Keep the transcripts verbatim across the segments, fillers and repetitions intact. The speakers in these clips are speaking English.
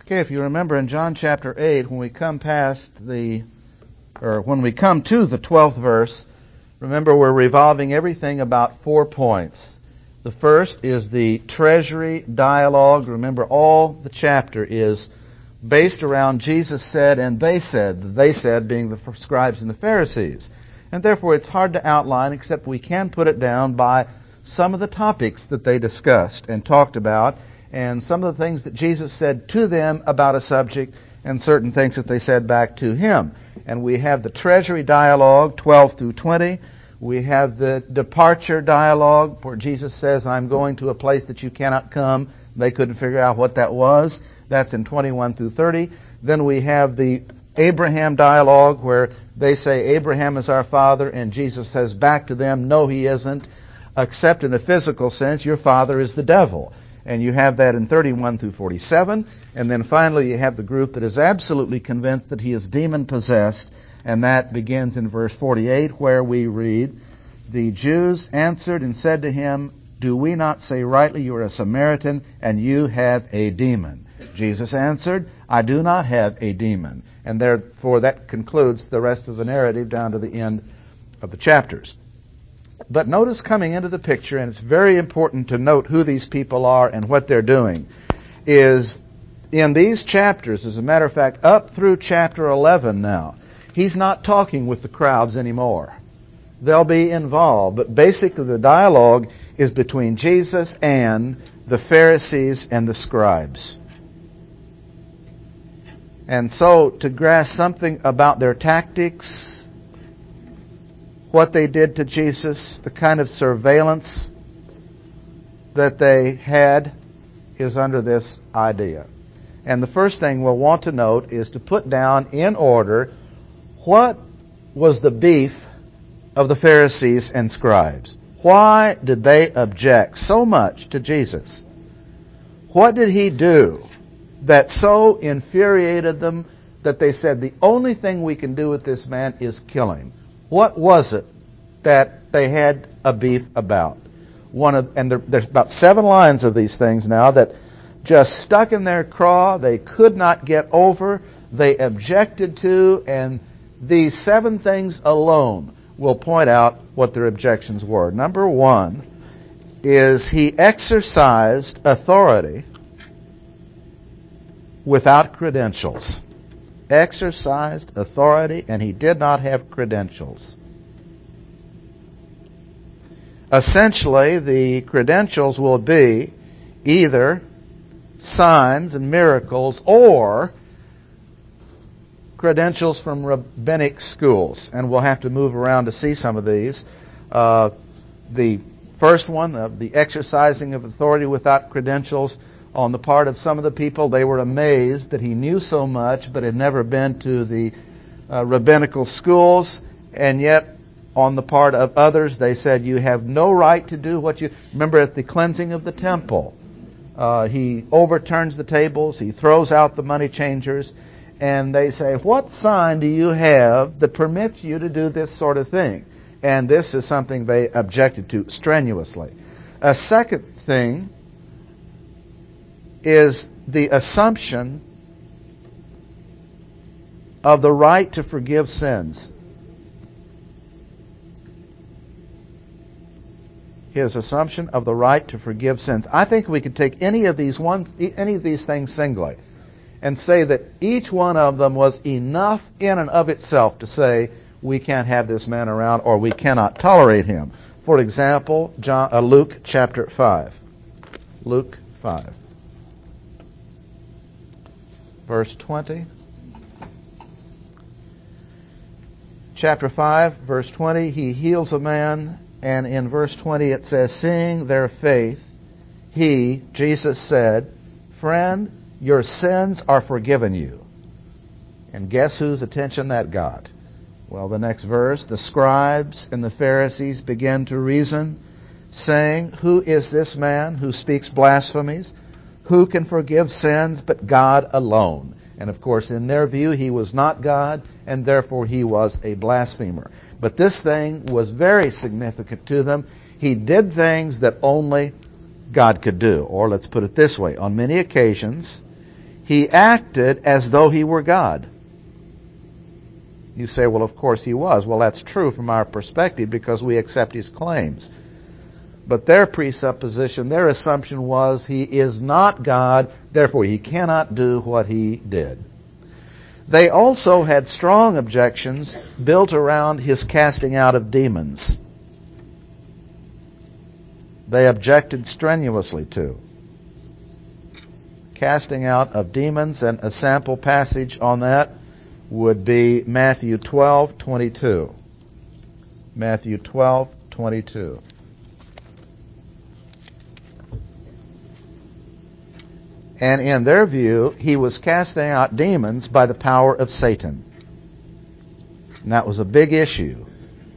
Okay, if you remember in John chapter eight, when we come past the, or when we come to the twelfth verse, remember we're revolving everything about four points. The first is the treasury dialogue. Remember, all the chapter is based around Jesus said and they said, the they said being the scribes and the Pharisees. And therefore it's hard to outline, except we can put it down by some of the topics that they discussed and talked about, and some of the things that Jesus said to them about a subject, and certain things that they said back to him. And we have the treasury dialogue, twelve through twenty. We have the departure dialogue, where Jesus says, I'm going to a place that you cannot come. They couldn't figure out what that was. That's in twenty-one through thirty. Then we have the Abraham dialogue, where they say Abraham is our father, and Jesus says back to them, no, he isn't, except in a physical sense, your father is the devil. And you have that in thirty-one through forty-seven. And then finally you have the group that is absolutely convinced that he is demon-possessed. And that begins in verse forty-eight, where we read, the Jews answered and said to him, do we not say rightly you are a Samaritan, and you have a demon? Jesus answered, I do not have a demon. And therefore that concludes the rest of the narrative down to the end of the chapters. But notice coming into the picture, and it's very important to note who these people are and what they're doing, is in these chapters, as a matter of fact, up through chapter eleven now, he's not talking with the crowds anymore. They'll be involved, but basically the dialogue is between Jesus and the Pharisees and the scribes. And so to grasp something about their tactics, what they did to Jesus, the kind of surveillance that they had, is under this idea. And the first thing we'll want to note is to put down in order what was the beef of the Pharisees and scribes. Why did they object so much to Jesus? What did he do that so infuriated them that they said the only thing we can do with this man is kill him? What was it that they had a beef about? One of, and there, there's about seven lines of these things now that just stuck in their craw. They could not get over. They objected to, and these seven things alone will point out what their objections were. Number one is he exercised authority without credentials. Exercised authority, and he did not have credentials. Essentially, the credentials will be either signs and miracles or credentials from rabbinic schools. And we'll have to move around to see some of these. Uh, the first one, uh, the exercising of authority without credentials, on the part of some of the people, they were amazed that he knew so much but had never been to the uh, rabbinical schools. And yet, on the part of others, they said, you have no right to do what you... Remember at the cleansing of the temple, uh, he overturns the tables, he throws out the money changers, and they say, what sign do you have that permits you to do this sort of thing? And this is something they objected to strenuously. A second thing is the assumption of the right to forgive sins. His assumption of the right to forgive sins. I think we could take any of these one, any of these things singly and say that each one of them was enough in and of itself to say we can't have this man around or we cannot tolerate him. For example, John, uh, Luke chapter five. Luke five. Verse twenty. Chapter five, verse twenty, he heals a man, and in verse twenty it says, seeing their faith, he, Jesus, said, friend, your sins are forgiven you. And guess whose attention that got? Well, the next verse, the scribes and the Pharisees began to reason, saying, who is this man who speaks blasphemies? Who can forgive sins but God alone? And of course, in their view, he was not God, and therefore he was a blasphemer. But this thing was very significant to them. He did things that only God could do. Or let's put it this way. On many occasions, He acted as though he were God. You say, well, of course he was. Well, that's true from our perspective because we accept his claims. But their presupposition, their assumption was he is not God, therefore he cannot do what he did. They also had strong objections built around his casting out of demons. They objected strenuously to casting out of demons, and a sample passage on that would be Matthew twelve twenty-two. Matthew twelve twenty-two. And in their view, he was casting out demons by the power of Satan. And that was a big issue.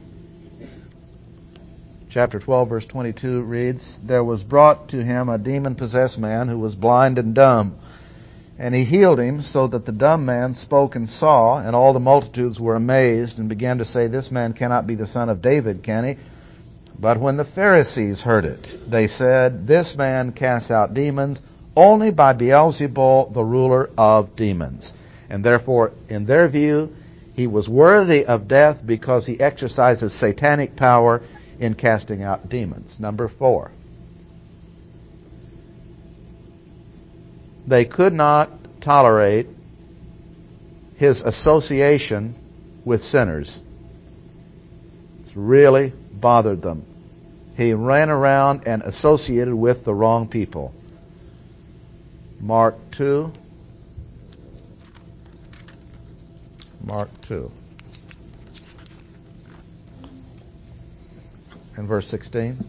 Chapter twelve, verse twenty-two reads, "There was brought to him a demon-possessed man who was blind and dumb. And he healed him so that the dumb man spoke and saw, and all the multitudes were amazed and began to say, 'This man cannot be the son of David, can he?' But when the Pharisees heard it, they said, 'This man casts out demons only by Beelzebul, the ruler of demons.' And therefore, in their view, he was worthy of death because he exercises satanic power in casting out demons." Number four. They could not tolerate his association with sinners. It really bothered them. He ran around and associated with the wrong people. Mark two. Mark two. And verse sixteen.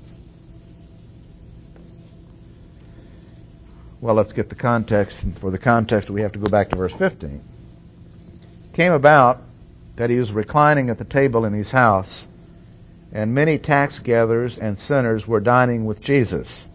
Well, let's get the context. And for the context, we have to go back to verse fifteen. Came about that he was reclining at the table in his house, and many tax gatherers and sinners were dining with Jesus.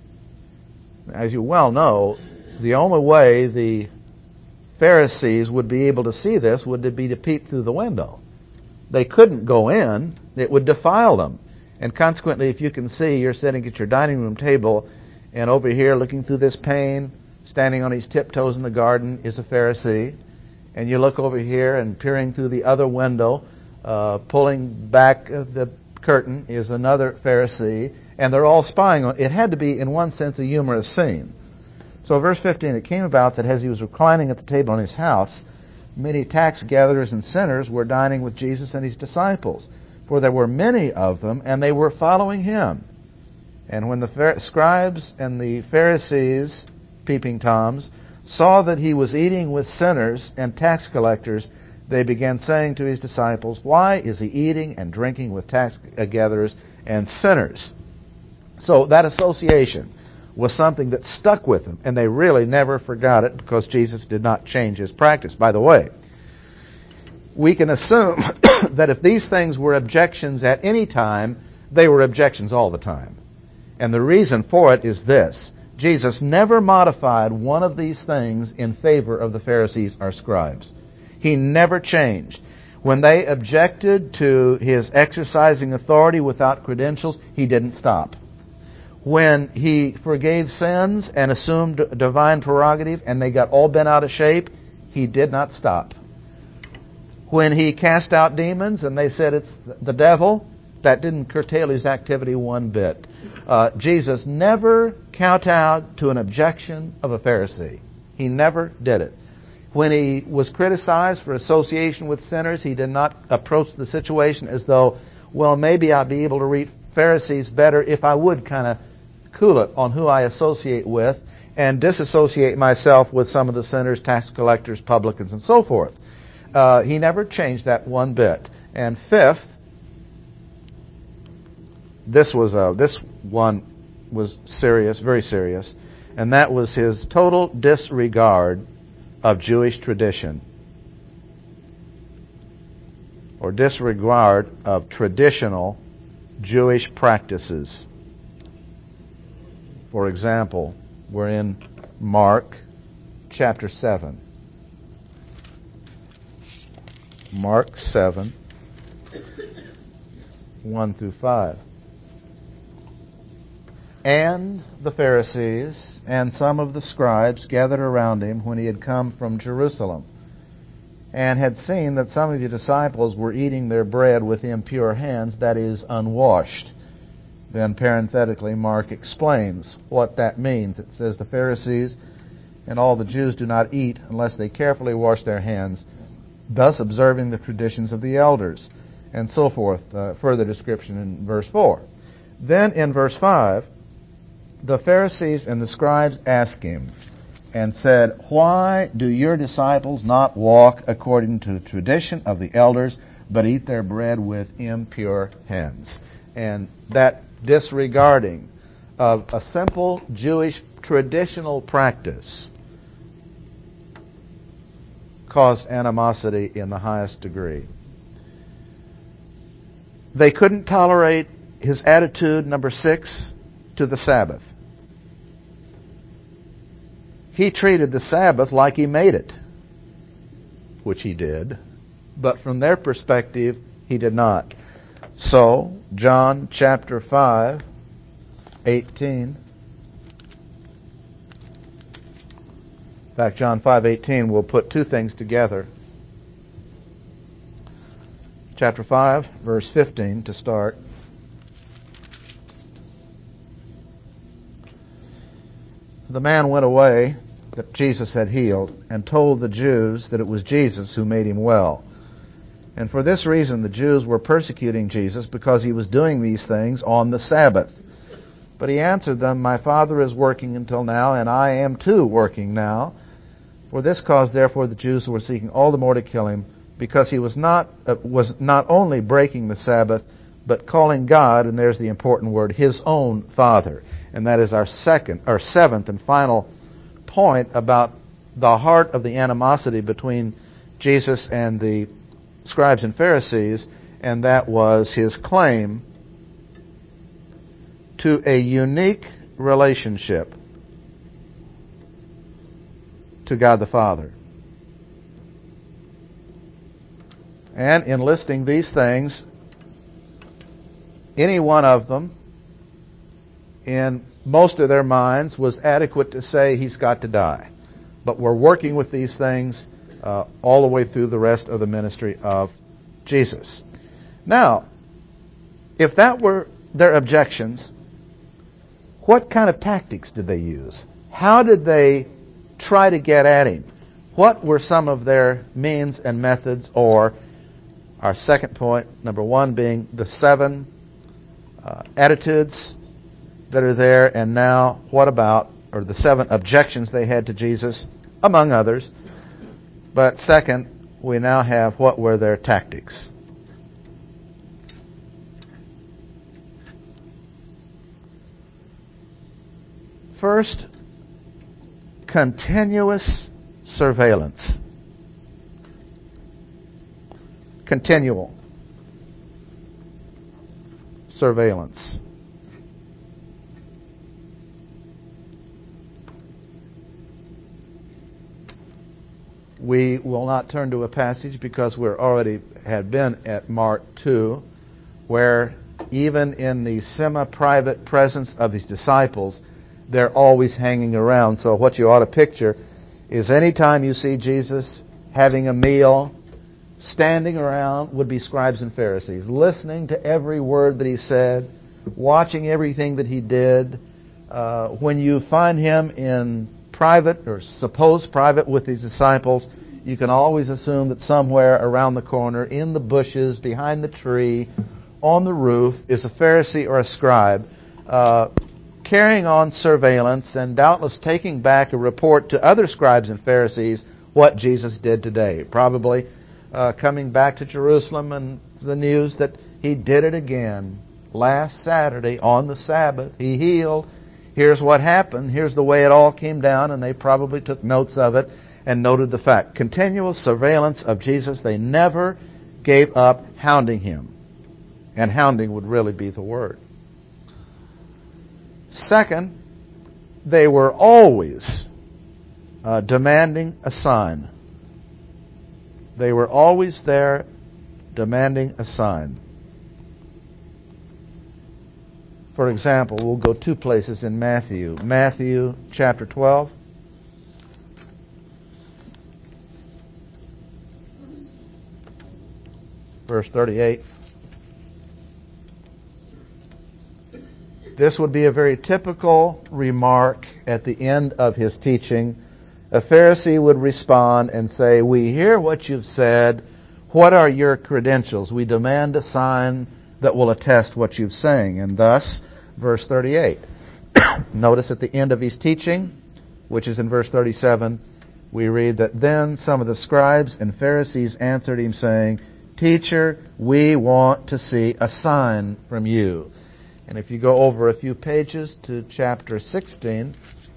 As you well know, the only way the Pharisees would be able to see this would be to peep through the window. They couldn't go in. It would defile them. And consequently, if you can see, you're sitting at your dining room table, and over here, looking through this pane, standing on his tiptoes in the garden, is a Pharisee. And you look over here, and peering through the other window, uh, pulling back the curtain, is another Pharisee. And they're all spying on. It had to be, in one sense, a humorous scene. So verse fifteen, "It came about that as he was reclining at the table in his house, many tax gatherers and sinners were dining with Jesus and his disciples. For there were many of them, and they were following him. And when the scribes and the Pharisees, peeping Toms, saw that he was eating with sinners and tax collectors, they began saying to his disciples, 'Why is he eating and drinking with tax gatherers and sinners?'" So that association was something that stuck with them, and they really never forgot it because Jesus did not change his practice. By the way, we can assume that if these things were objections at any time, they were objections all the time. And the reason for it is this: Jesus never modified one of these things in favor of the Pharisees or scribes. He never changed. When they objected to his exercising authority without credentials, he didn't stop. When he forgave sins and assumed divine prerogative and they got all bent out of shape, he did not stop. When he cast out demons and they said it's the devil, that didn't curtail his activity one bit. Uh, Jesus never kowtowed to an objection of a Pharisee. He never did it. When he was criticized for association with sinners, he did not approach the situation as though, well, maybe I'll be able to read Pharisees better if I would kind of cool it on who I associate with and disassociate myself with some of the sinners, tax collectors, publicans, and so forth. Uh, he never changed that one bit. And fifth, this was a, this one was serious, very serious, and that was his total disregard of Jewish tradition, or disregard of traditional Jewish practices. For example, we're in Mark chapter seven. Mark seven, one through five. and the Pharisees and some of the scribes gathered around him when he had come from Jerusalem, and had seen that some of the disciples were eating their bread with impure hands, that is, unwashed. Then parenthetically, Mark explains what that means. It says the Pharisees and all the Jews do not eat unless they carefully wash their hands, thus observing the traditions of the elders, and so forth. Uh, further description in verse four. Then in verse five, the Pharisees and the scribes asked him and said, "Why do your disciples not walk according to the tradition of the elders, but eat their bread with impure hands?" And that disregarding of a simple Jewish traditional practice caused animosity in the highest degree. They couldn't tolerate his attitude, number six, to the Sabbath. He treated the Sabbath like he made it, which he did, but from their perspective, he did not. So, John chapter five, eighteen. In fact, John five eighteen will put two things together. Chapter five, verse fifteen to start. The man went away that Jesus had healed and told the Jews that it was Jesus who made him well. And for this reason the Jews were persecuting Jesus, because he was doing these things on the Sabbath. But he answered them, "My Father is working until now, and I am too working now." For this cause, therefore, the Jews were seeking all the more to kill him, because he was not uh, was not only breaking the Sabbath, but calling God, and there's the important word, his own Father. And that is our second, our seventh and final point about the heart of the animosity between Jesus and the scribes and Pharisees, and that was his claim to a unique relationship to God the Father. And in listing these things, any one of them, in most of their minds, was adequate to say he's got to die. But we're working with these things uh, all the way through the rest of the ministry of Jesus. Now, if that were their objections, what kind of tactics did they use? How did they try to get at him? What were some of their means and methods? Or our second point, number one, being the seven uh, attitudes that are there, and now what about, or the seven objections they had to Jesus, among others. But second, we now have what were their tactics. First, continuous surveillance. Continual surveillance. We will not turn to a passage because we already had been at Mark two, where even in the semi-private presence of his disciples, they're always hanging around. So what you ought to picture is any time you see Jesus having a meal, standing around would be scribes and Pharisees, listening to every word that he said, watching everything that he did. Uh, when you find him in private, or supposed private, with his disciples, you can always assume that somewhere around the corner, in the bushes, behind the tree, on the roof, is a Pharisee or a scribe, uh, carrying on surveillance and doubtless taking back a report to other scribes and Pharisees what Jesus did today. Probably uh, coming back to Jerusalem and the news that he did it again. Last Saturday on the Sabbath, he healed. Here's what happened. Here's the way it all came down, and they probably took notes of it and noted the fact. Continual surveillance of Jesus. They never gave up hounding him. And hounding would really be the word. Second, they were always uh, demanding a sign. They were always there demanding a sign. For example, we'll go two places in Matthew. Matthew chapter twelve. Verse thirty-eight. This would be a very typical remark at the end of his teaching. A Pharisee would respond and say, "We hear what you've said. What are your credentials? We demand a sign that will attest what you're saying." And thus, verse thirty-eight. Notice at the end of his teaching, which is in verse thirty-seven, we read that then some of the scribes and Pharisees answered him, saying, "Teacher, we want to see a sign from you." And if you go over a few pages to chapter sixteen,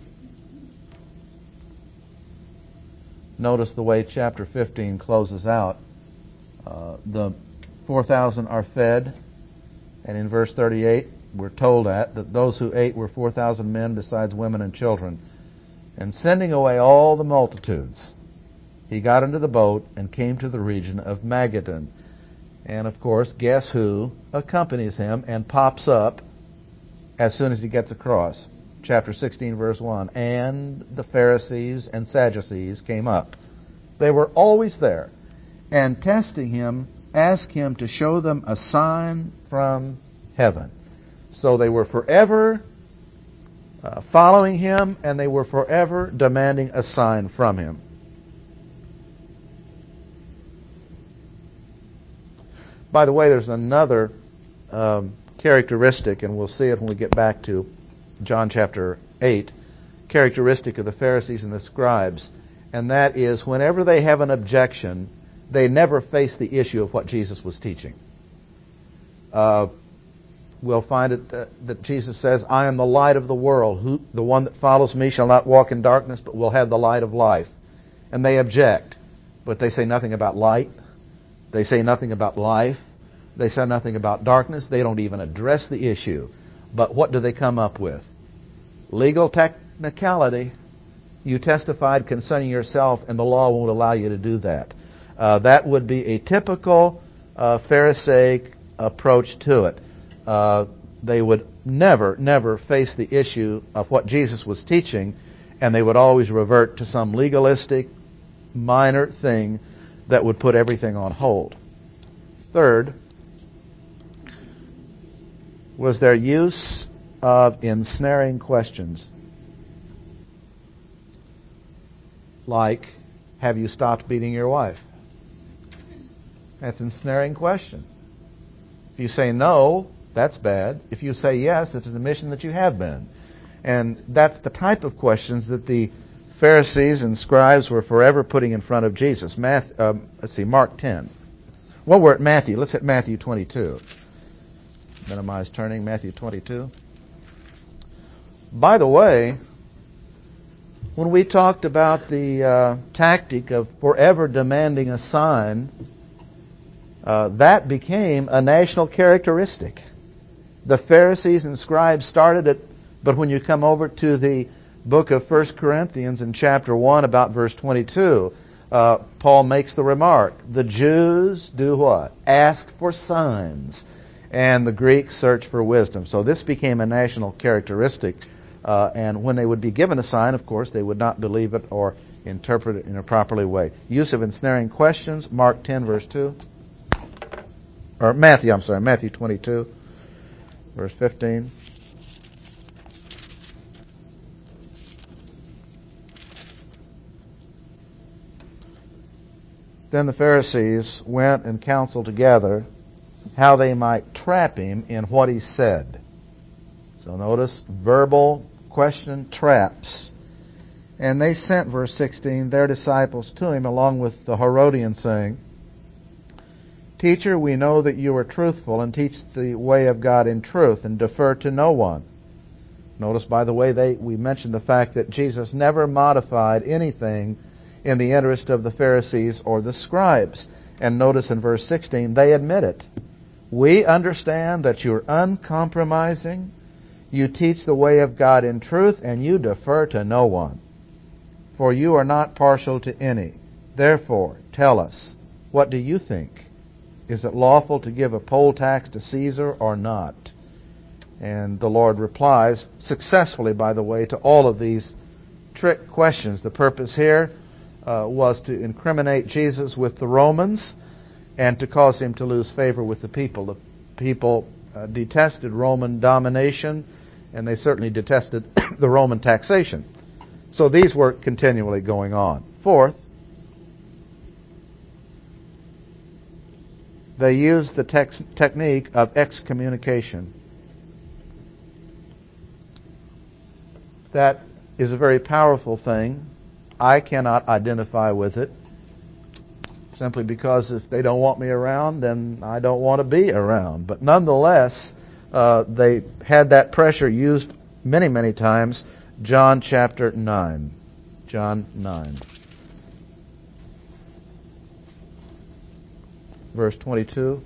notice the way chapter fifteen closes out. Uh, the four thousand are fed, and in verse thirty-eight, we're told that, that those who ate were four thousand men besides women and children. And sending away all the multitudes, he got into the boat and came to the region of Magadan. And of course, guess who accompanies him and pops up as soon as he gets across? Chapter sixteen, verse one. And the Pharisees and Sadducees came up. They were always there. And testing him, asked him to show them a sign from heaven. So they were forever uh, following him, and they were forever demanding a sign from him. By the way, there's another um, characteristic, and we'll see it when we get back to John chapter eight, characteristic of the Pharisees and the scribes, and that is whenever they have an objection, they never face the issue of what Jesus was teaching. Uh, we'll find it uh, that Jesus says, "I am the light of the world. Who, the one that follows me shall not walk in darkness, but will have the light of life." And they object, but they say nothing about light. They say nothing about life. They say nothing about darkness. They don't even address the issue. But what do they come up with? Legal technicality. You testified concerning yourself, and the law won't allow you to do that. Uh, that would be a typical uh, Pharisaic approach to it. Uh, they would never, never face the issue of what Jesus was teaching, and they would always revert to some legalistic, minor thing that would put everything on hold. Third, was their use of ensnaring questions. Like, have you stopped beating your wife? That's an ensnaring question. If you say no, that's bad. If you say yes, it's an admission that you have been. And that's the type of questions that the Pharisees and scribes were forever putting in front of Jesus. Math, um, let's see, Mark ten. Well, we're at Matthew. Let's hit Matthew twenty-two. Minimize turning. Matthew twenty-two. By the way, when we talked about the uh, tactic of forever demanding a sign, uh, that became a national characteristic. The Pharisees and scribes started it, but when you come over to the book of First Corinthians in chapter one, about verse twenty-two, uh, Paul makes the remark, the Jews do what? Ask for signs, and the Greeks search for wisdom. So this became a national characteristic, uh, and when they would be given a sign, of course, they would not believe it or interpret it in a properly way. Use of ensnaring questions, Mark ten, verse two. Or Matthew, I'm sorry, Matthew twenty-two, verse fifteen. Then the Pharisees went and counseled together how they might trap him in what he said. So notice, verbal question traps. And they sent, verse sixteen, their disciples to him along with the Herodians, saying, Teacher, we know that you are truthful and teach the way of God in truth and defer to no one. Notice, by the way, they we mentioned the fact that Jesus never modified anything in the interest of the Pharisees or the scribes. And notice in verse sixteen, they admit it. We understand that you're uncompromising, you teach the way of God in truth, and you defer to no one. For you are not partial to any. Therefore, tell us, what do you think? Is it lawful to give a poll tax to Caesar or not? And the Lord replies successfully, by the way, to all of these trick questions. The purpose here uh, was to incriminate Jesus with the Romans and to cause him to lose favor with the people. The people uh, detested Roman domination, and they certainly detested the Roman taxation. So these were continually going on. Fourth, they used the tex- technique of excommunication. That is a very powerful thing. I cannot identify with it simply because if they don't want me around, then I don't want to be around. But nonetheless, uh, they had that pressure used many, many times. John chapter nine. John nine. Verse twenty-two.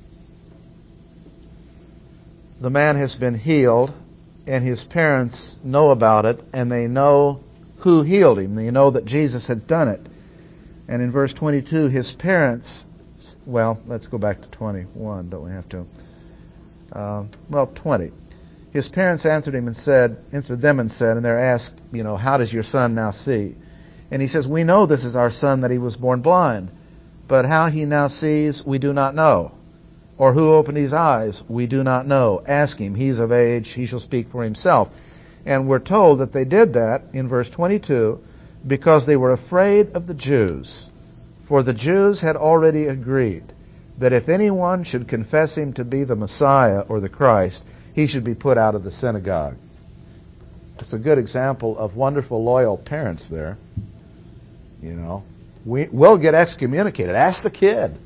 The man has been healed, and his parents know about it, and they know who healed him. They know that Jesus had done it. And in verse twenty-two, his parents, well, let's go back to twenty-one, don't we have to? Uh, well, twenty. His parents answered him and said, answered them and said, and they're asked, you know, how does your son now see? And he says, we know this is our son, that he was born blind, but how he now sees, we do not know. Or who opened his eyes, we do not know. Ask him, he's of age, he shall speak for himself. And we're told that they did that in verse twenty-two because they were afraid of the Jews. For the Jews had already agreed that if anyone should confess him to be the Messiah or the Christ, he should be put out of the synagogue. It's a good example of wonderful, loyal parents there. You know, we, we'll get excommunicated. Ask the kid.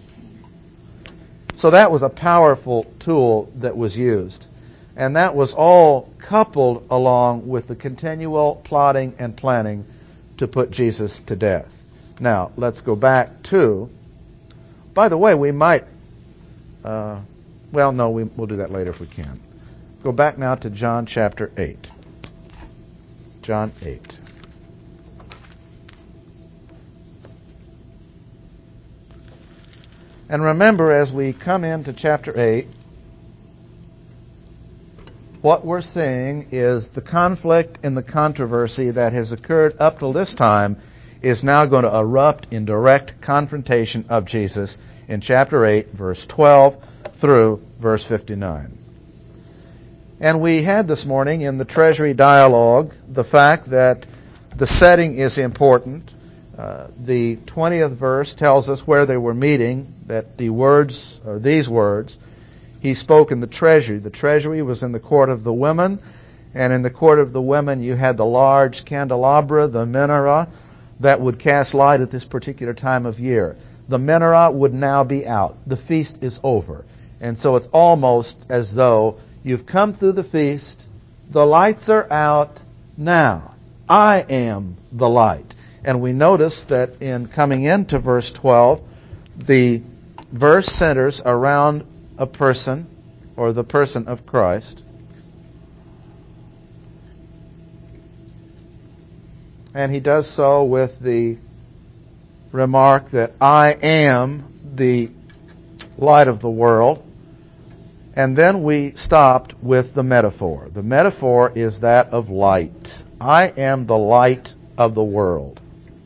So that was a powerful tool that was used. And that was all coupled along with the continual plotting and planning to put Jesus to death. Now, let's go back to, by the way, we might, uh, well, no, we, we'll do that later if we can. Go back now to John chapter eight. John eight. And remember, as we come into chapter eight, what we're seeing is the conflict and the controversy that has occurred up till this time is now going to erupt in direct confrontation of Jesus in chapter eight, verse twelve through verse fifty-nine. And we had this morning in the treasury dialogue the fact that the setting is important. Uh, the twentieth verse tells us where they were meeting, that the words, or these words, he spoke in the treasury. The treasury was in the court of the women, and in the court of the women you had the large candelabra, the menorah, that would cast light at this particular time of year. The menorah would now be out. The feast is over. And so it's almost as though you've come through the feast, the lights are out now. I am the light. And we notice that in coming into verse twelve, the verse centers around a person, or the person of Christ. And he does so with the remark that I am the light of the world. And then we stopped with the metaphor. The metaphor is that of light. I am the light of the world.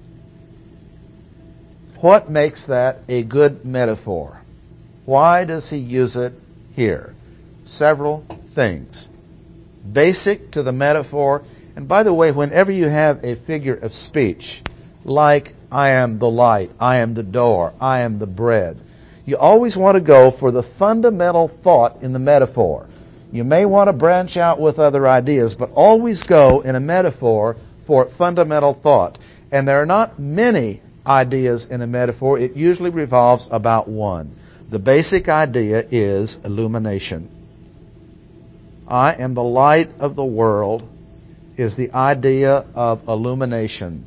What makes that a good metaphor? Why does he use it here? Several things. Basic to the metaphor. And by the way, whenever you have a figure of speech, like I am the light, I am the door, I am the bread, you always want to go for the fundamental thought in the metaphor. You may want to branch out with other ideas, but always go in a metaphor for fundamental thought. And there are not many ideas in a metaphor. It usually revolves about one. The basic idea is illumination. I am the light of the world is the idea of illumination.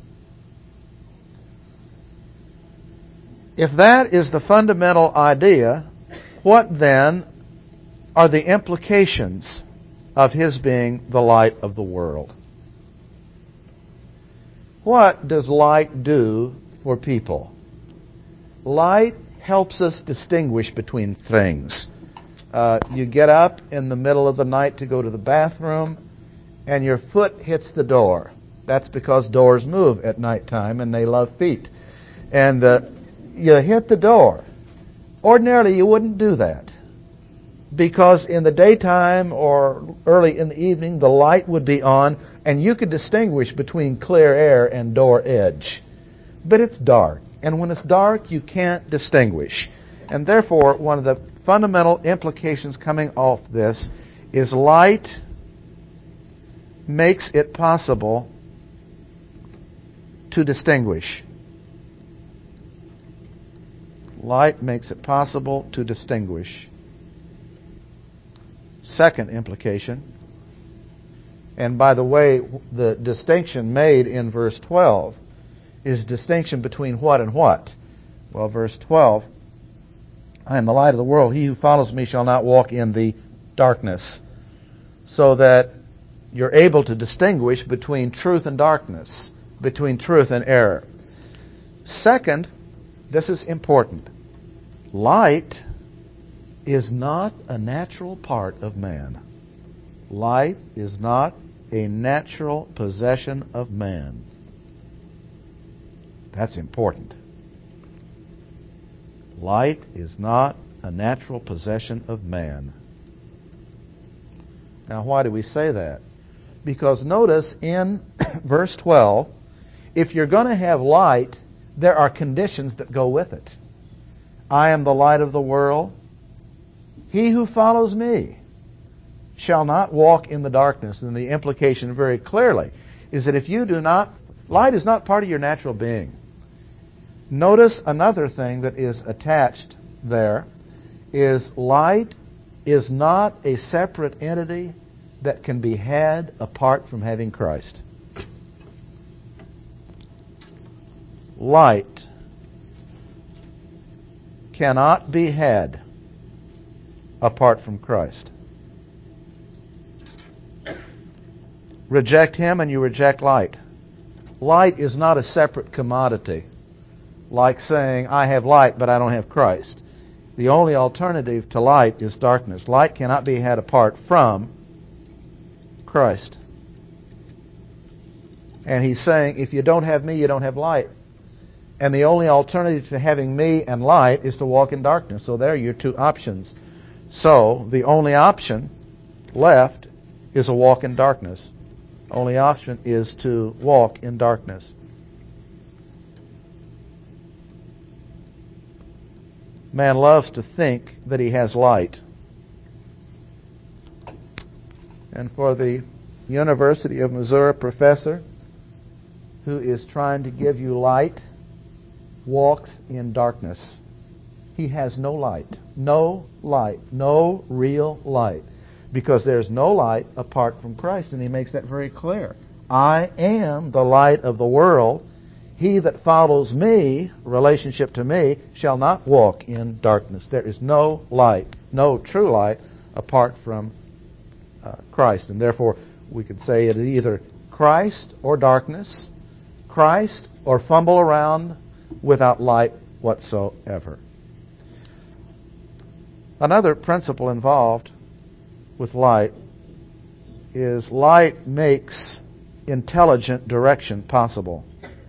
If that is the fundamental idea, what then are the implications of his being the light of the world? What does light do for people? Light helps us distinguish between things. Uh, you get up in the middle of the night to go to the bathroom, and your foot hits the door. That's because doors move at nighttime, and they love feet. And uh, you hit the door. Ordinarily, you wouldn't do that, because in the daytime or early in the evening, the light would be on, and you could distinguish between clear air and door edge. But it's dark, and when it's dark, you can't distinguish. And therefore, one of the fundamental implications coming off this is light makes it possible to distinguish. Light makes it possible to distinguish. Second implication, and by the way, the distinction made in verse twelve is distinction between what and what? Well, verse twelve, I am the light of the world. He who follows me shall not walk in the darkness. So that you're able to distinguish between truth and darkness, between truth and error. Second, this is important. Light is not a natural part of man. Light is not a natural possession of man. That's important. Light is not a natural possession of man. Now, why do we say that? Because notice in verse twelve, if you're going to have light, there are conditions that go with it. I am the light of the world. He who follows me shall not walk in the darkness. And the implication very clearly is that if you do not, light is not part of your natural being. Notice another thing that is attached there is light is not a separate entity that can be had apart from having Christ. Light cannot be had apart from Christ. Reject Him and you reject light. Light is not a separate commodity, like saying, I have light, but I don't have Christ. The only alternative to light is darkness. Light cannot be had apart from Christ. And He's saying, if you don't have me, you don't have light. And the only alternative to having me and light is to walk in darkness. So there are your two options. So the only option left is a walk in darkness. Only option is to walk in darkness. Man loves to think that he has light. And for the University of Missouri professor who is trying to give you light, walks in darkness. He has no light. No light. No real light. Because there's no light apart from Christ. And he makes that very clear. I am the light of the world. He that follows me, relationship to me, shall not walk in darkness. There is no light, no true light, apart from uh, Christ. And therefore, we could say it is either Christ or darkness, Christ or fumble around without light whatsoever. Another principle involved with light is light makes intelligent direction possible.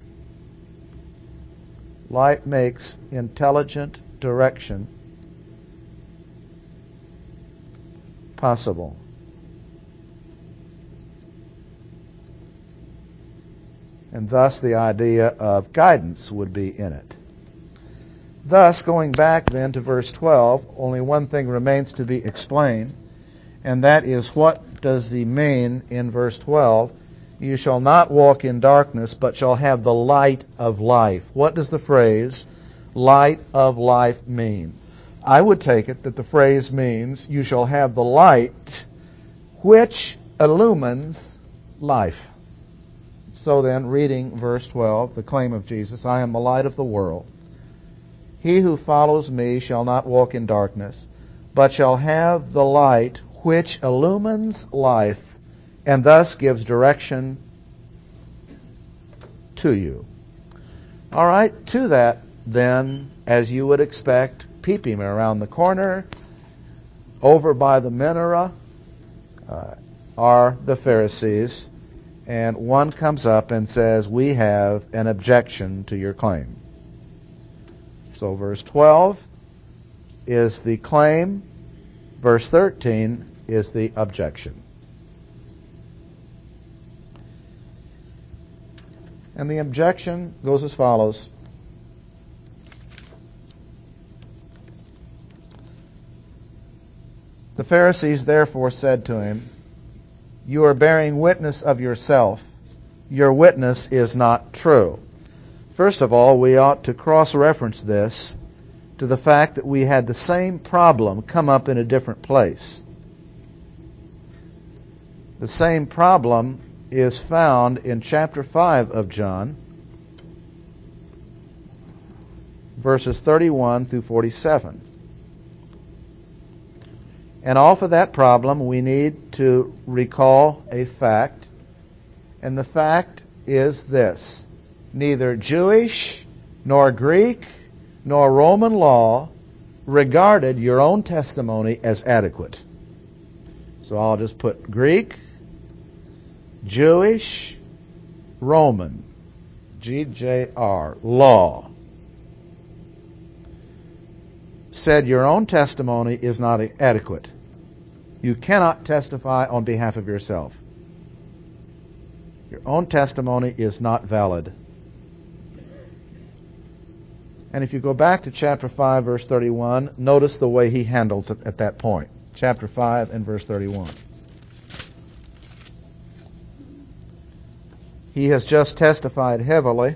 Light makes intelligent direction possible. And thus the idea of guidance would be in it. Thus, going back then to verse twelve, only one thing remains to be explained, and that is, what does he mean in verse twelve? You shall not walk in darkness, but shall have the light of life. What does the phrase, light of life, mean? I would take it that the phrase means, you shall have the light which illumines life. So then, reading verse twelve, the claim of Jesus, I am the light of the world. He who follows me shall not walk in darkness, but shall have the light which illumines life, and thus gives direction to you. All right, to that, then, as you would expect, peeping around the corner, over by the menorah uh, are the Pharisees, and one comes up and says, we have an objection to your claim. So verse twelve is the claim, verse thirteen is the objection. And the objection goes as follows. The Pharisees therefore said to him, you are bearing witness of yourself. Your witness is not true. First of all, we ought to cross-reference this to the fact that we had the same problem come up in a different place. The same problem is found in chapter five of John, verses thirty-one through forty-seven. And off of that problem, we need to recall a fact, and the fact is this. Neither Jewish, nor Greek, nor Roman law regarded your own testimony as adequate. So I'll just put Greek, Jewish, Roman, G J R, law, said your own testimony is not adequate. You cannot testify on behalf of yourself. Your own testimony is not valid. And if you go back to chapter five, verse thirty-one, notice the way he handles it at that point. Chapter five and verse thirty-one. He has just testified heavily.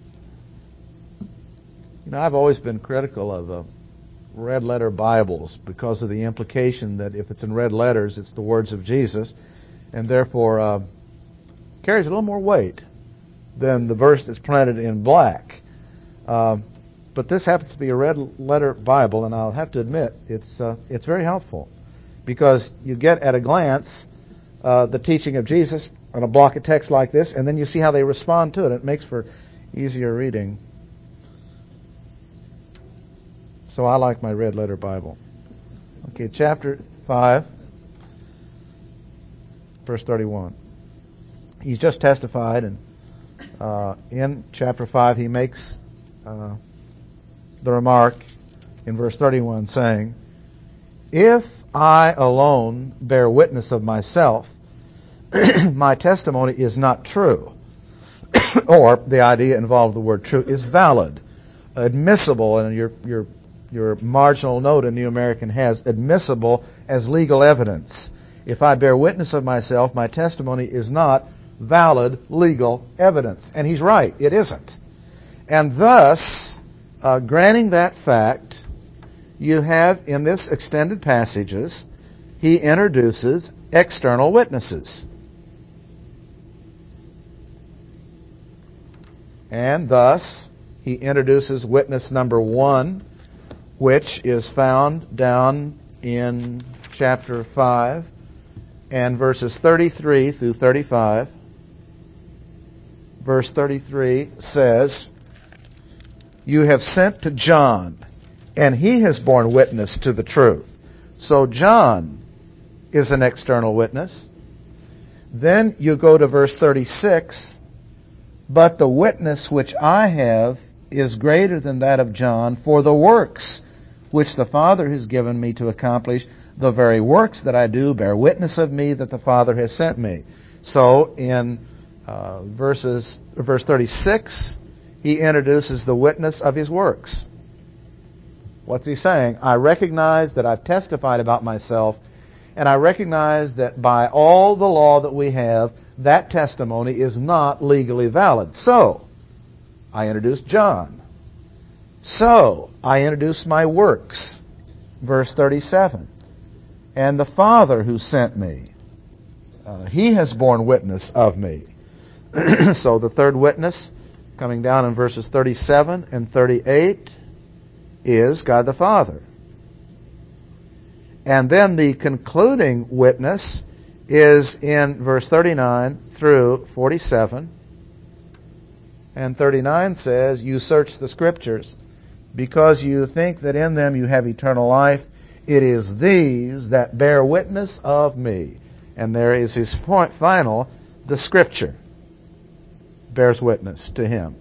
You know, I've always been critical of uh, red letter Bibles because of the implication that if it's in red letters, it's the words of Jesus, and therefore uh, carries a little more weight than the verse that's printed in black. Uh, but this happens to be a red letter Bible, and I'll have to admit it's uh, it's very helpful because you get at a glance uh, the teaching of Jesus on a block of text like this, and then you see how they respond to it. It makes for easier reading. So I like my red letter Bible. Okay, chapter five, verse thirty-one. He's just testified, and uh, in chapter five he makes uh, the remark in verse thirty-one saying, if I alone bear witness of myself, my testimony is not true. Or the idea involved, the word true, is valid, admissible, and your your your marginal note in New American has admissible as legal evidence. If I bear witness of myself, my testimony is not valid legal evidence. And he's right, it isn't. And thus, uh, granting that fact, you have in this extended passages, he introduces external witnesses. And thus, he introduces witness number one, which is found down in chapter five and verses thirty-three through thirty-five. Verse thirty-three says, you have sent to John, and he has borne witness to the truth. So John is an external witness. Then you go to verse thirty-six, but the witness which I have is greater than that of John, for the works which the Father has given me to accomplish, the very works that I do bear witness of me that the Father has sent me. So in uh, verses verse thirty-six, he introduces the witness of his works. What's he saying? I recognize that I've testified about myself, and I recognize that by all the law that we have, that testimony is not legally valid. So, I introduced John. So, I introduced my works. Verse thirty-seven. And the Father who sent me, uh, he has borne witness of me. So the third witness, coming down in verses thirty-seven and thirty-eight, is God the Father. And then the concluding witness is in verse thirty-nine through forty-seven. And thirty-nine says, you search the Scriptures, because you think that in them you have eternal life, It is these that bear witness of me. And there is his point, final, the Scripture bears witness to him.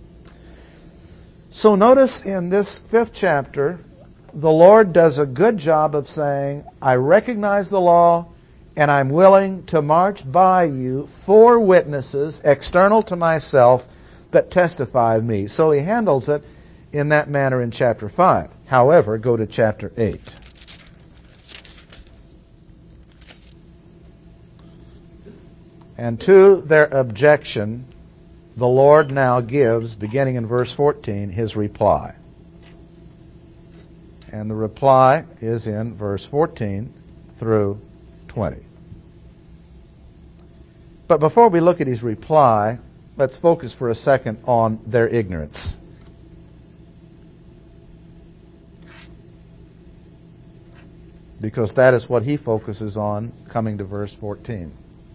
So notice in this fifth chapter, the Lord does a good job of saying, I recognize the law, and I'm willing to march by you four witnesses external to myself that testify of me. So he handles it in that manner in chapter five. However, go to chapter eight. And to their objection, the Lord now gives, beginning in verse fourteen, his reply. And the reply is in verse fourteen through twenty. But before we look at his reply, let's focus for a second on their ignorance. Because that is what he focuses on coming to verse fourteen.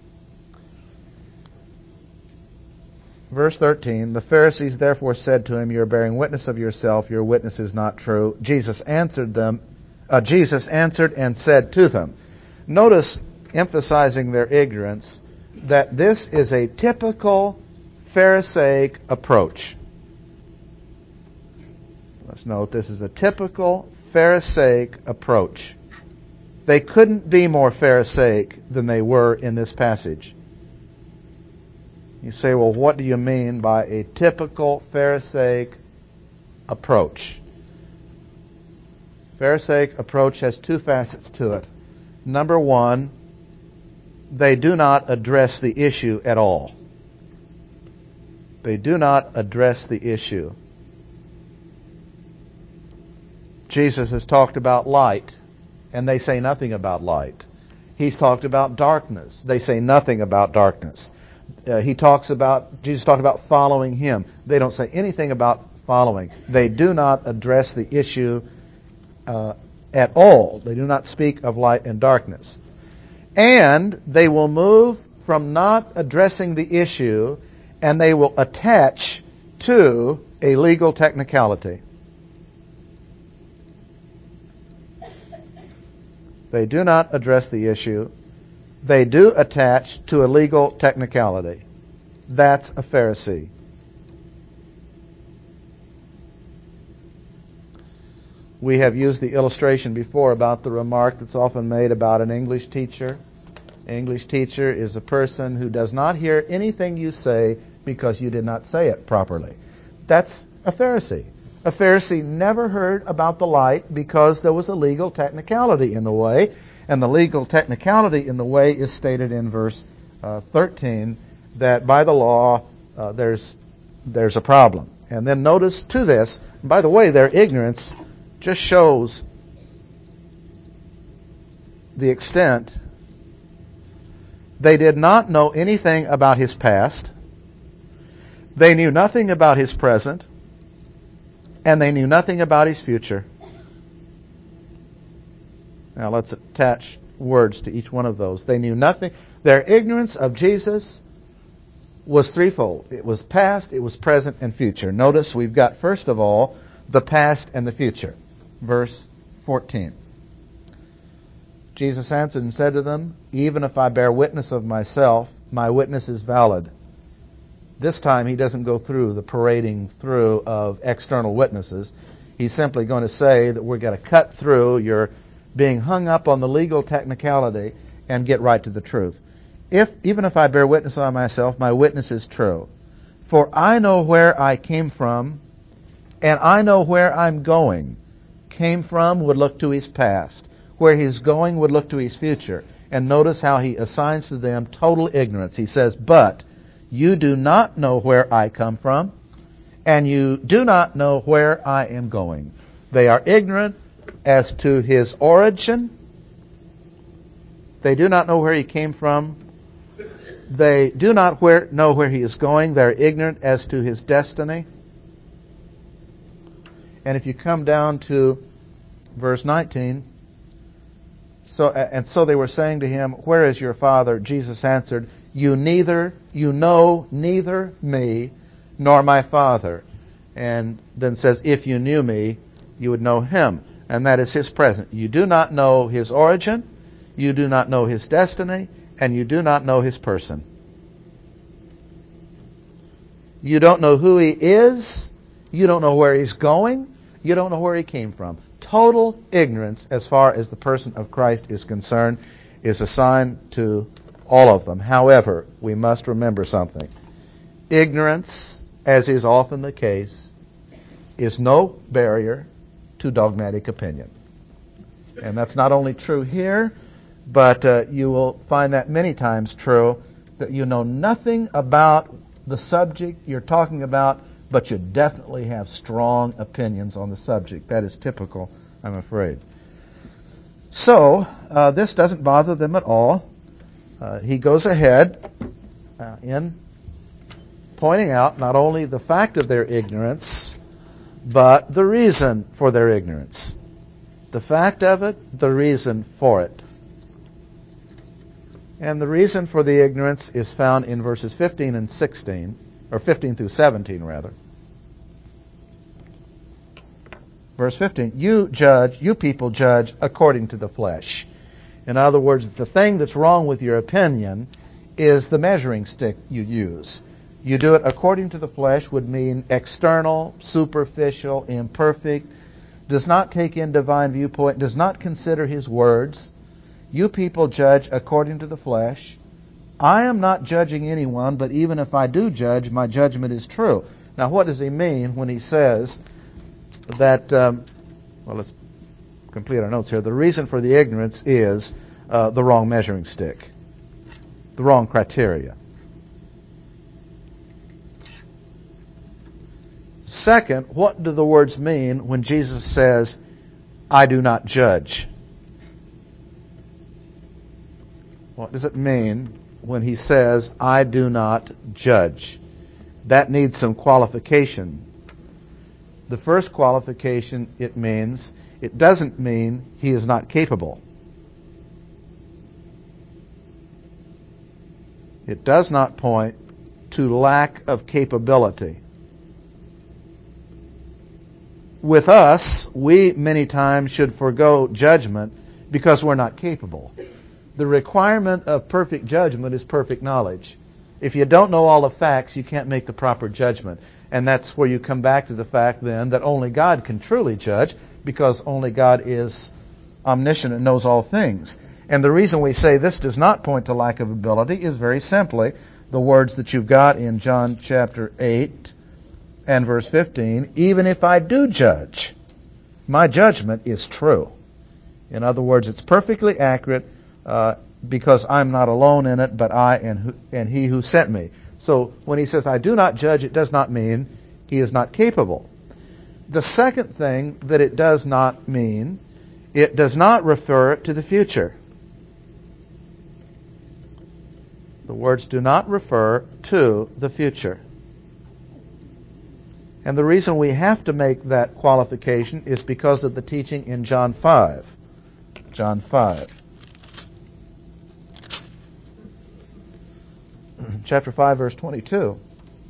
Verse thirteen, the Pharisees therefore said to him, you are bearing witness of yourself, your witness is not true. Jesus answered them, uh, Jesus answered and said to them. Notice, emphasizing their ignorance, that this is a typical Pharisaic approach. Let's note, this is a typical Pharisaic approach. They couldn't be more Pharisaic than they were in this passage. You say, well, what do you mean by a typical Pharisaic approach? Pharisaic approach has two facets to it. Number one, they do not address the issue at all. They do not address the issue. Jesus has talked about light, and they say nothing about light. He's talked about darkness. They say nothing about darkness. Uh, he talks about, Jesus talked about following him. They don't say anything about following. They do not address the issue uh, at all. They do not speak of light and darkness. And they will move from not addressing the issue, and they will attach to a legal technicality. They do not address the issue. They do attach to a legal technicality. That's a Pharisee. We have used the illustration before about the remark that's often made about an English teacher. An English teacher is a person who does not hear anything you say because you did not say it properly. That's a Pharisee. A Pharisee never heard about the light because there was a legal technicality in the way. And the legal technicality in the way is stated in verse uh, thirteen, that by the law uh, there's there's a problem. And then notice to this, by the way, their ignorance just shows the extent. They did not know anything about his past. They knew nothing about his present. And they knew nothing about his future. Now let's attach words to each one of those. They knew nothing. Their ignorance of Jesus was threefold. It was past, it was present, and future. Notice we've got, first of all, the past and the future. Verse fourteen. Jesus answered and said to them, even if I bear witness of myself, my witness is valid. This time he doesn't go through the parading through of external witnesses. He's simply going to say that we're going to cut through your being hung up on the legal technicality and get right to the truth. If even if I bear witness on myself, my witness is true. For I know where I came from, and I know where I'm going. Came from would look to his past. Where he's going would look to his future. And notice how he assigns to them total ignorance. He says, but you do not know where I come from, and you do not know where I am going. They are ignorant as to his origin. They do not know where he came from. They do not where, know where he is going. They're ignorant as to his destiny. And if you come down to verse nineteen, so and so they were saying to him, where is your father? Jesus answered, you neither, you know neither me nor my Father. And then says, if you knew me, you would know him. and that is his present. You do not know his origin, you do not know his destiny, and you do not know his person. You don't know who he is, you don't know where he's going, you don't know where he came from. Total ignorance as far as the person of Christ is concerned is assigned to all of them. However, we must remember something. Ignorance, as is often the case, is no barrier to dogmatic opinion. And that's not only true here, but uh, you will find that many times true, that you know nothing about the subject you're talking about, but you definitely have strong opinions on the subject. That is typical, I'm afraid. So, uh, this doesn't bother them at all. Uh, he goes ahead uh, in pointing out not only the fact of their ignorance, but the reason for their ignorance. The fact of it, the reason for it. And the reason for the ignorance is found in verses fifteen and sixteen, or fifteen through seventeen, rather. Verse fifteen, you judge, you people judge according to the flesh. In other words, the thing that's wrong with your opinion is the measuring stick you use. You do it according to the flesh would mean external, superficial, imperfect, does not take in divine viewpoint, does not consider his words. You people judge according to the flesh. I am not judging anyone, but even if I do judge, my judgment is true. Now, what does he mean when he says that, um, well, let's complete our notes here. The reason for the ignorance is uh, the wrong measuring stick, the wrong criteria. Second, what do the words mean when Jesus says, I do not judge? What does it mean when he says, I do not judge? That needs some qualification. The first qualification it means, it doesn't mean he is not capable. It does not point to lack of capability. With us, we many times should forego judgment because we're not capable. The requirement of perfect judgment is perfect knowledge. If you don't know all the facts, you can't make the proper judgment. And that's where you come back to the fact then that only God can truly judge, because only God is omniscient and knows all things. And the reason we say this does not point to lack of ability is very simply the words that you've got in John chapter eight and verse fifteen. Even if I do judge, my judgment is true. In other words, it's perfectly accurate uh, because I'm not alone in it, but I and, who, and he who sent me. So when he says, I do not judge, it does not mean he is not capable. The second thing that it does not mean, it does not refer to the future. The words do not refer to the future. And the reason we have to make that qualification is because of the teaching in John five. John five. Chapter five, verse twenty-two.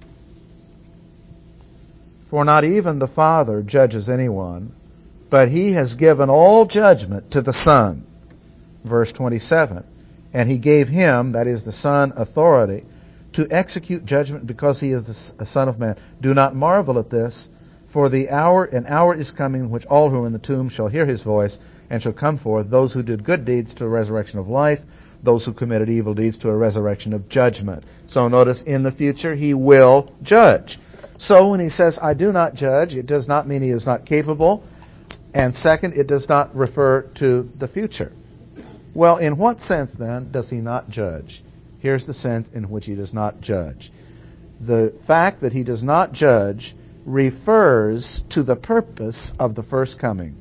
For not even the Father judges anyone, but he has given all judgment to the Son. Verse twenty-seven. And he gave him, that is the Son, authority to execute judgment because he is the Son of Man. Do not marvel at this, for the hour, an hour is coming in which all who are in the tomb shall hear his voice and shall come forth, those who did good deeds to a resurrection of life, those who committed evil deeds to a resurrection of judgment. So notice, in the future, he will judge. So when he says, I do not judge, it does not mean he is not capable. And second, it does not refer to the future. Well, in what sense, then, does he not judge? Here's the sense in which he does not judge. The fact that he does not judge refers to the purpose of the first coming.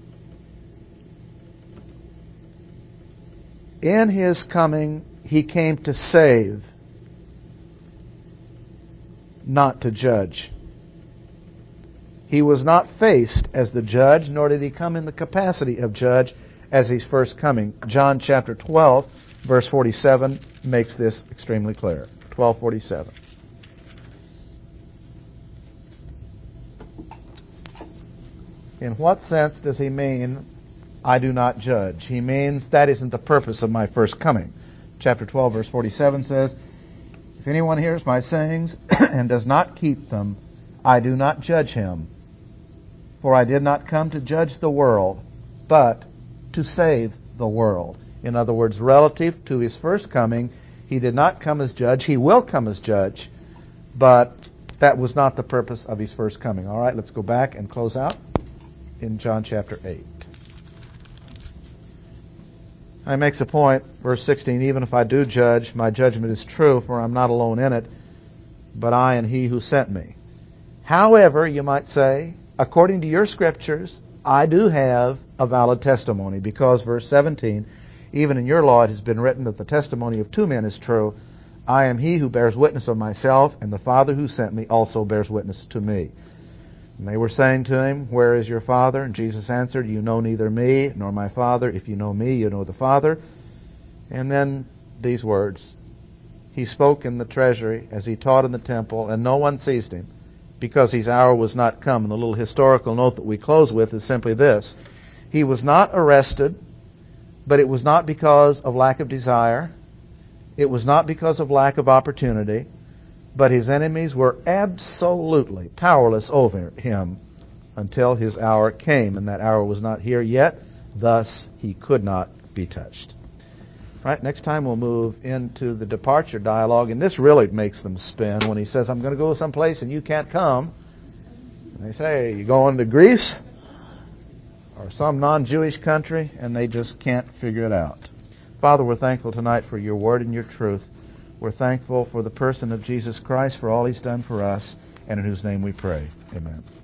In his coming, he came to save, not to judge. He was not faced as the judge, nor did he come in the capacity of judge as he's first coming. John chapter twelve, verse forty-seven makes this extremely clear. twelve forty-seven. In what sense does he mean, I do not judge? He means that isn't the purpose of my first coming. Chapter twelve, verse forty-seven says, if anyone hears my sayings and does not keep them, I do not judge him. For I did not come to judge the world, but to save the world. In other words, relative to his first coming, he did not come as judge. He will come as judge, but that was not the purpose of his first coming. All right, let's go back and close out in John chapter eight. He makes a point, verse sixteen, even if I do judge, my judgment is true, for I'm not alone in it, but I and he who sent me. However, you might say, according to your scriptures, I do have a valid testimony, because verse seventeen, even in your law it has been written that the testimony of two men is true. I am he who bears witness of myself, and the Father who sent me also bears witness to me. And they were saying to him, where is your Father? And Jesus answered, you know neither me nor my Father. If you know me, you know the Father. And then these words, he spoke in the treasury as he taught in the temple, and no one seized him, because his hour was not come. And the little historical note that we close with is simply this. He was not arrested, but it was not because of lack of desire. It was not because of lack of opportunity, but his enemies were absolutely powerless over him until his hour came, and that hour was not here yet. Thus, he could not be touched. Right, next time we'll move into the departure dialogue, and this really makes them spin when he says, I'm going to go someplace and you can't come. And they say, you going to Greece or some non-Jewish country? And they just can't figure it out. Father, we're thankful tonight for your word and your truth. We're thankful for the person of Jesus Christ, for all he's done for us, and in whose name we pray. Amen.